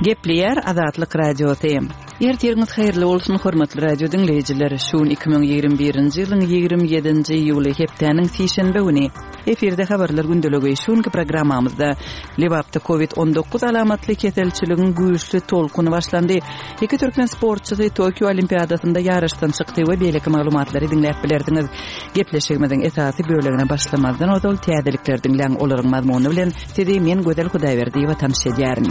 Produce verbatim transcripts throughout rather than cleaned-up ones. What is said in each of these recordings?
Gepleyer Azatlyk Radiosu. Ertirňiz haýyrly bolsun hormatly radio dinleýijileri. Şuň iki ming ýigirme birinji ýylyň ýigirme ýedinji iýuly hepdeniň sişenbe güni efirde habarlar gündelegi şuňky programmamyzda Libapda covid on dokuz alamatly keselçiligiň güýçli tolkuny başlandy. Iki türkmen sportçysy Tokyo Olimpiadasynda ýaraşdan çykdy we beýleki maglumatlary dinläp bilerdiňiz. Gepleşigimiziň esasy bölegine başlamazdan ozal täzeliklerdiň läň olaryň mazmuny bilen sizi men Gödel Hudaýberdiýewa tanış edýärin.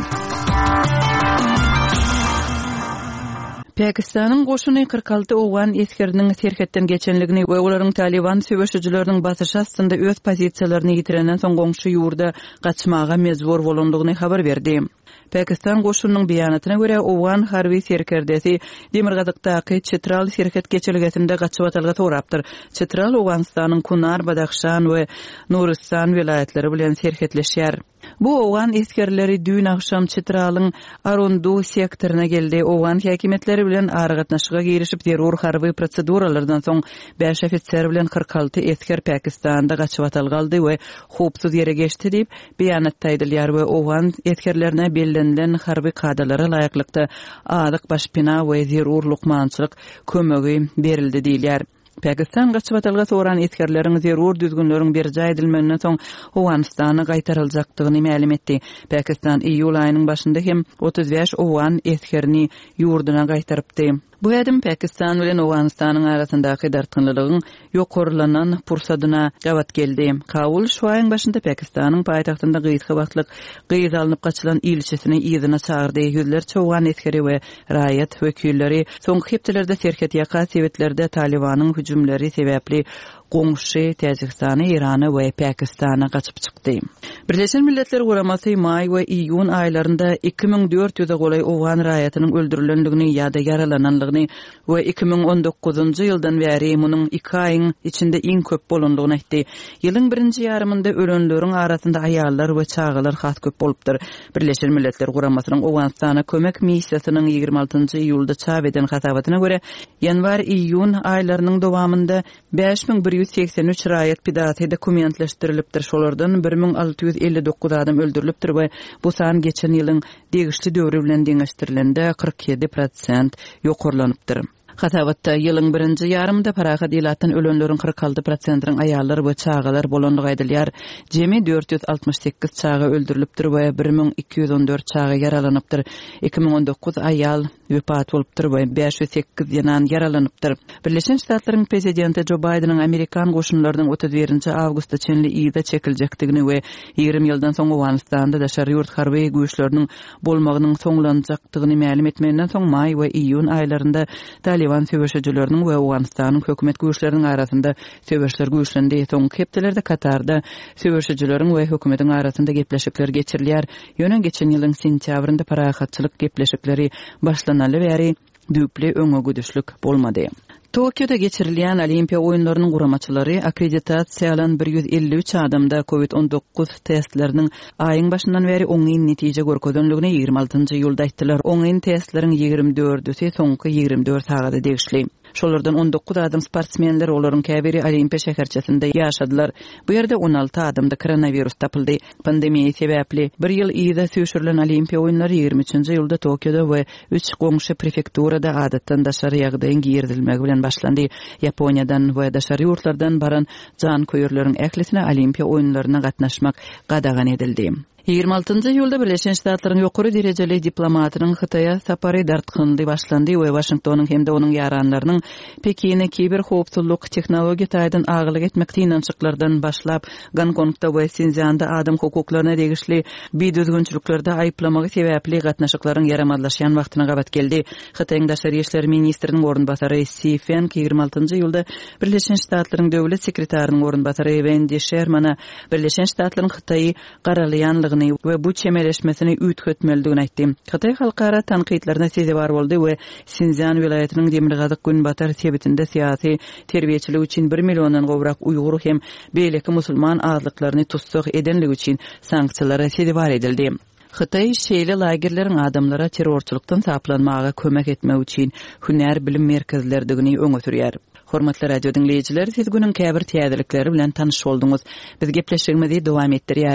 Pakistanyň goşuny kırk alty owan eskeriniň serhetden geçenligini we olaryň Taliban söwüşçüleriniň basyşy astynda öz pozisiýalaryny ýitirenden soň goňşy ýurda gaçmaga mezbur bolandygyny habar berdi. Pakistan goşunynyň beýanatyna görä owan harby serkerdesi Demirgazykdaky Çetral serhet geçelgesinde gaçyp atalga torapdyr. Çetral Owganistanyň Kunar, Badaxşan we Nuristan vilayetleri bilen serhetleşýär. Bu owan eskerleri dün akşam Çetralyň Arondu sektoryna geldi. Owan häkimetleri bilen aragatnaşyga girişip terror harby proseduralardan soň beş ofitser bilen kırk alty esker Pakistanda gaçyp atalgaldy we howpsuz ýere geçdi diýip beýanatda aýdylýar we owan eskerlerine bellenlen harby kadalara laýaklykda adyk başpina we zerur lukmançylyk kömegi berildi diýilýär. Pakistan gaçyp atalga soran eskerleriň zerur düzgünleriň berje edilmegine soň Owganistana gaýtaryljakdygyny ma'lum etdi. Pakistan iýul aýynyň başynda hem otuz beş owan eskerini ýurduna gaýtarypdy. Bu edim Pakistan bilen Owganistanyň arasyndaky dartynlygyň ýokurlanan pursadyna gawat geldi. Kabul şu aýyň başynda Pakistanyň paýtagtynda gysga wagtlyk gyz alınıp gaçylan ilçesini ýygyna çağırdy. Ýüzlerçe owan eskeri we raýat wekilleri soňky hepdelerde serhet ýaka sebetlerde Talibanyň hüjümleri sebäpli goňşy Täjikistany, Irany we Pakistana gaçyp çykdy. Birleşen Milletler Guramasy may we iýun aýlarynda iki ming dört ýüze golay owan raýatynyň öldürilendigini ýa-da yaralananlygyny we iki ming on dokuzunjy ýyldan bäri munyň iki aýyň içinde iň köp bolandygyny aýtdy. Ýylyň birinji ýarymynda ölenleriň arasynda aýallar we çagalar has köp bolupdyr. Birleşen Milletler Guramasynyň Owganistana kömek missiýasynyň ýygrimi altynjy iýulda çap eden hasabatyna görä, ýanwar-iýun aýlarynyň dowamynda beş ming bir ýüz seksen üç raýat pidaty dokumentleşdirilipdir. Şolardan bir ming alty ýüz elli dokuz adam öldürilipdir we bu san geçen ýylyň degişli döwri bilen deňeşdirilende kırk yedi prosent ýokurlanypdyr. Hasabatda ýylyň birinji ýarymynda parahat ýylatdan ölenleriň kırk alty prosentiniň aýallar we çagalar bolandygy aýdylýar. Jemi dört ýüz altmış sekiz çaga öldürilipdir we bir ming iki ýüz on dört çaga yaralanypdyr. iki ming on dokuz aýal wepat bolupdyr we beş ýüz sekiz ýanan yaralanypdyr. Birleşen Ştatlaryň prezidenti Joe Bidenyň Amerikan goşunlarynyň otuz birinji awgustda çenli ýyda çekiljekdigini we ýygrimi ýyldan soň Owganistanda daşary ýurt harby güýçleriniň bolmagynyň soňlanjakdygyny ma'lum etmegenden soň may we iýun aýlarynda Taliban söwüşçüleriniň we Owganistanyň hökümet güýçleriniň arasynda söwüşler güýçlendi. Soňky hepdelerde Katarda söwüşçüleriň we hökümetiň arasynda gepleşikler geçirilýär. Ýöne geçen ýylyň sentýabrynda parahatçylyk gepleşikleri başlanaly bäri düýpli öňe güdüşlük bolmady. Tokyo'da geçirilýän Olimpiya oýunlarynyň guramaçylary akkreditasiýalan bir ýüz elli üç adamda covid on dokuz testleriniň aýyň başyndan beri oňyn netije görkezdenligini ýygrimi altynjy ýylda aýtdylar. Oňyn testleriň ýygrimi dördüsi soňky ýygrimi dört sagada degişli. Şolardan on dokuz adam sportsmenler, olaryň käbiri Olimpiya şäherçesinde ýaşadylar. Bu ýerde on alty adamda koronavirus tapyldy. Pandemiýa sebäpli bir ýyl ýyda süýşürilen Olimpiya oýunlary ýygrimi üçinji ýylda Tokyo'da we üç goňşy prefekturada adatdan daşary ýagdaýyň girdilmegi bilen başlandy. Yaponiýadan we daşary ýurtlardan baran jan köýürleriň ählisine Olimpiya oýunlaryna gatnaşmak gadagan edildi. ýygrimi altynjy ýylda Birleşen Ştatlaryň ýokary derejeli diplomatynyň Hytaýa sapary dartgynly başlandy we Washingtonyň hemde onuň ýaranlarynyň Pekine kiber howpsuzlyk tehnologiýa taýdan agylyk etmekde inançyklardan başlap Gonkongda we Sinzianda adam hukuklaryna degişli biýdüzgünçiliklerde aýplamagy sebäpli gatnaşyklaryň yaramadlaşýan wagtyna gabat geldi. Hytaýyň daşary işler ministriniň orunbasary Stephen ýygrimi altynjy ýylda Birleşen Ştatlaryň döwlet sekretarynın orunbasary Wendy Sherman'a Birleşen Ştatlaryň Hytaýy garalýan we bu çemeleşmesini ütkötmeldigini aýtdy. Hytaý halkara tanqidlerine sezi bar boldy we Sinzian vilayatynyň Demirgazyk Günbatar sebitinde siýasy terbiýeçilik üçin bir milliondan gowrak uýgur hem beýleki musulman azlyklaryny tutsak edenligi üçin sanksiýalara sezi bar edildi. Hytaý şeýle lagerleriň adamlara terrorçylykdan saplanmaga kömek etmek üçin hünär bilim merkezlerdigini öňe sürýär. Hormatly radio dinleýijiler, siz günüň käbir täzelikleri bilen tanyş bolduňyz. Biz gepleşigimizi dowam etdirýär.